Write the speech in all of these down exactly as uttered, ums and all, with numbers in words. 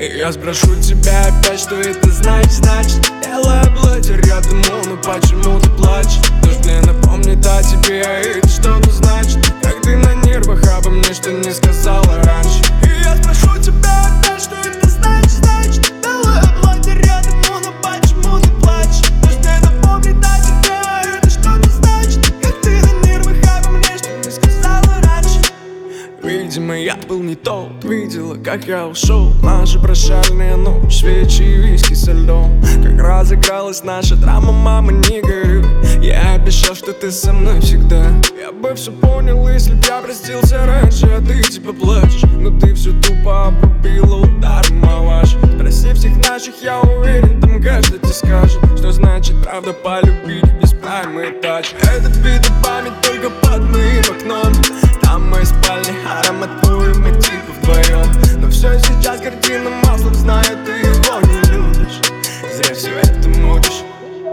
И я спрошу тебя опять, что это значит, значит белая платье рядом, ну почему ты плачешь? Дождь мне напомнит о тебе, и это что-то значит. Как ты на нервах обо мне, что не сказала раньше. И я спрошу тебя опять, что это значит, значит белая платье рядом, ну почему ты плачешь? Дождь мне напомнит о тебе, и это что-то значит. Как ты на нервах обо мне, что не сказала раньше. Видимо, я был не тот. Видела, как я ушел. Наша прощальная ночь, свечи и виски со льдом. Как разыгралась наша драма, мама, не горюй. Я обещал, что ты со мной всегда. Я бы все понял, если б я простился раньше. А ты типа плачешь, но ты все тупо обрубила ударом, малаш. Прости всех наших, я уверен, там каждый тебе скажет, что значит правда полюбить без прайм и тач. Этот бит память только под моим окном. Там в моей спальне аромат твой, мы типа вдвоем. Но все сейчас картина маслом, знаю, ты его не любишь. Зря все это мутишь.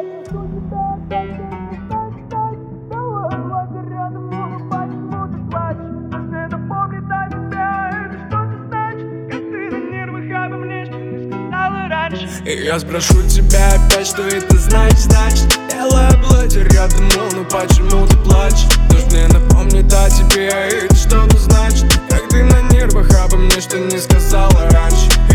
И я спрошу тебя опять, что это значит, значит белая платье рядом, ну почему ты плачешь? Дождь мне напомнит о тебе, и это что-то значит. Как ты на нервах обо мне, что не сказала раньше.